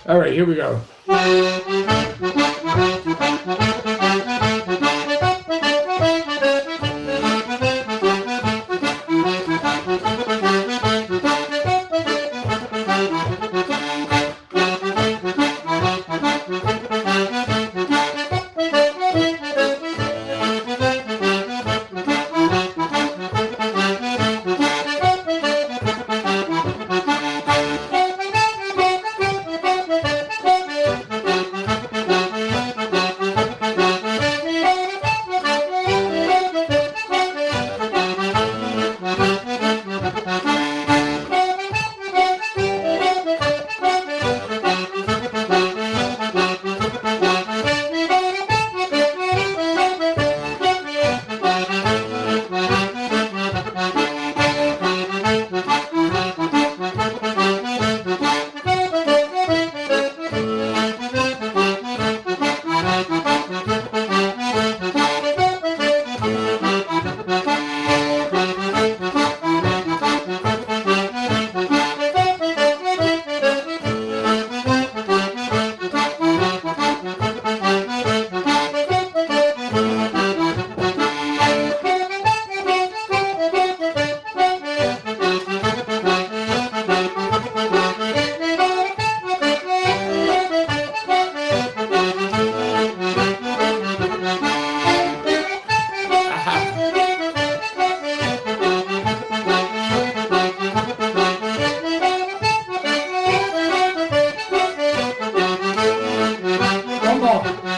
All right, here we go. One more.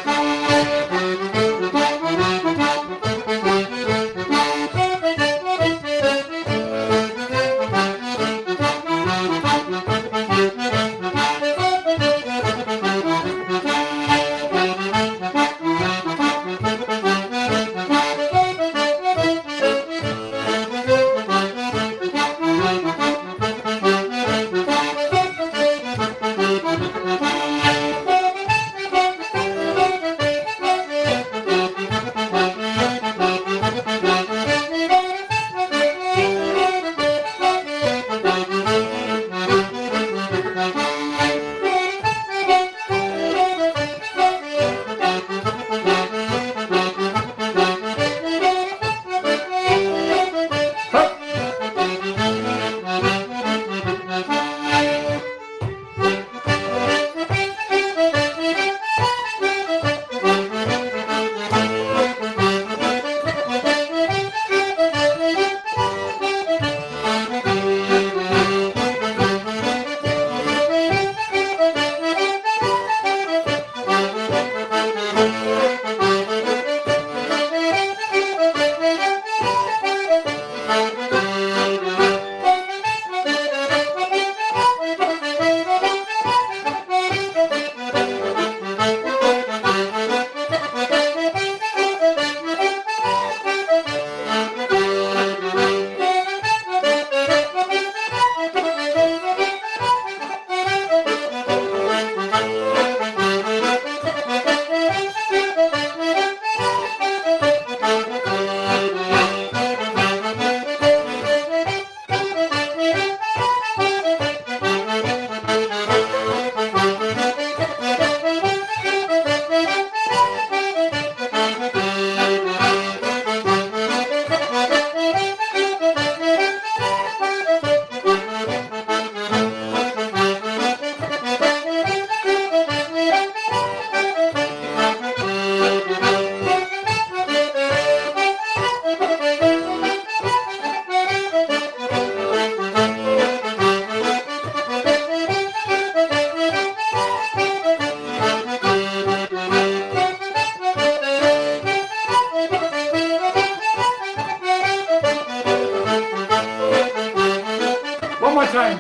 One more time.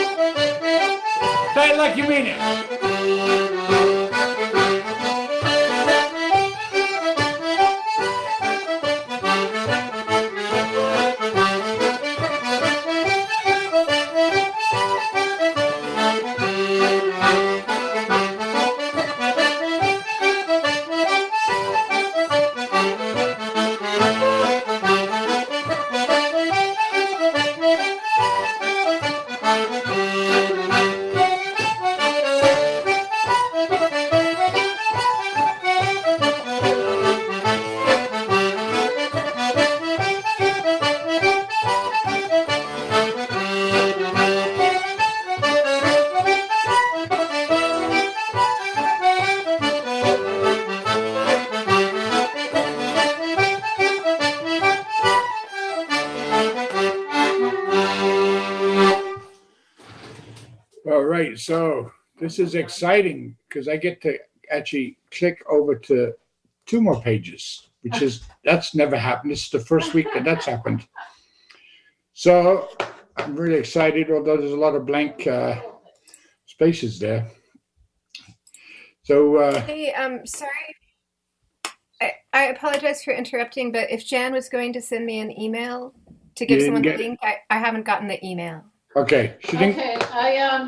Say it like you mean it. right, so this is exciting because I get to actually click over to 2 more pages, that's never happened. This is the first week that's happened. So I'm really excited, although there's a lot of blank spaces there. So Hey, sorry. I apologize for interrupting, but if Jan was going to send me an email to give someone the link, I haven't gotten the email. Okay. Okay, I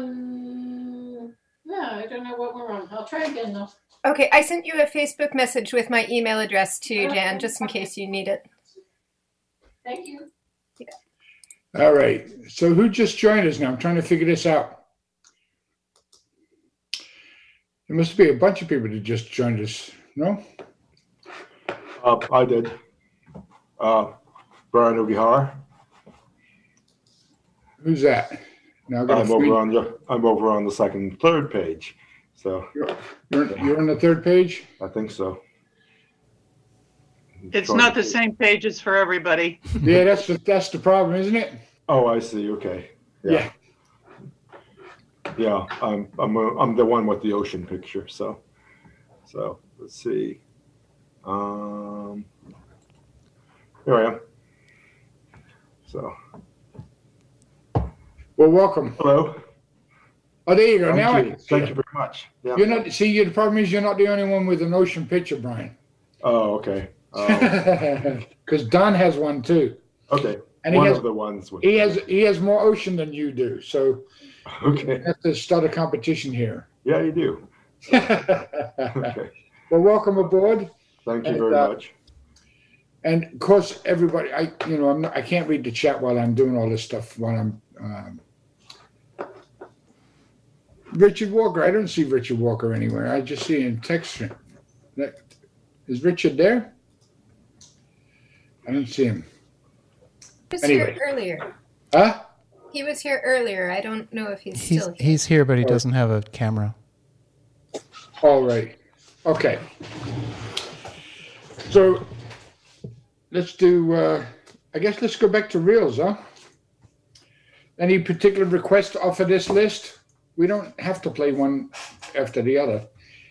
don't know what we're on. I'll try again though. Okay, I sent you a Facebook message with my email address too, Jan, just in case you need it. Thank you. Yeah. All right. So who just joined us now? I'm trying to figure this out. There must be a bunch of people that just joined us. No? I did. Brian Ogihara. Who's that? Now I'm over on the third page. So you're on the 3rd page? I think so. It's not the same pages for everybody. Yeah, that's the problem, isn't it? Oh, I see. Okay. Yeah. Yeah, I'm the one with the ocean picture. So let's see. Here I am. So. Well, welcome. Hello. Oh, there you go. Thank you very much. Yeah. You're not. See, the problem is you're not the only one with an ocean picture, Brian. Oh, okay. Because Don has one too. Okay. And one of the ones. He has more ocean than you do. So okay. You have to start a competition here. Yeah, you do. Okay. Well, welcome aboard. Thank you very much. And of course, everybody, I can't read the chat while I'm doing all this stuff. While I'm Richard Walker. I don't see Richard Walker anywhere. I just see in text stream. Is Richard there? I don't see him. He was Anyway. here earlier. Huh? He was here earlier. I don't know if he's still here. He's here, but he doesn't have a camera. All right. Okay. So let's do, I guess let's go back to reels, huh? Any particular request off of this list? We don't have to play one after the other.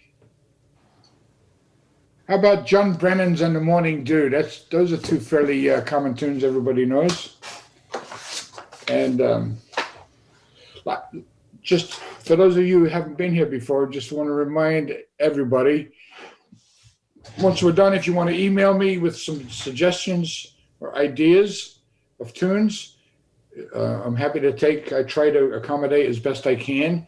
How about John Brennan's and the Morning Dew? Those are 2 fairly common tunes everybody knows. And just for those of you who haven't been here before, just want to remind everybody, once we're done, if you want to email me with some suggestions or ideas of tunes, I'm happy to I try to accommodate as best I can.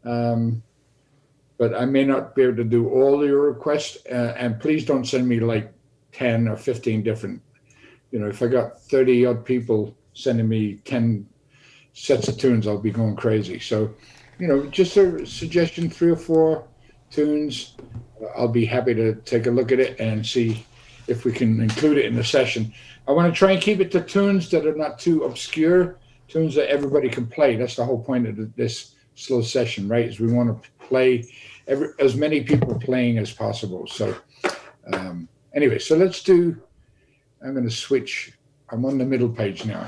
But I may not be able to do all your requests. And please don't send me like 10 or 15 different, if I got 30 odd people sending me 10 sets of tunes, I'll be going crazy. So, just a suggestion, 3 or 4 tunes. I'll be happy to take a look at it and see if we can include it in the session. I want to try and keep it to tunes that are not too obscure, tunes that everybody can play. That's the whole point of this slow session, right? Is we want to play as many people playing as possible. So anyway, so let's do, I'm going to switch. I'm on the middle page now.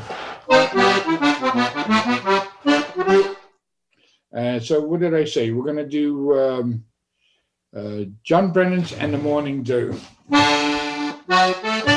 So what did I say? We're going to do John Brennan's and the Morning Dew.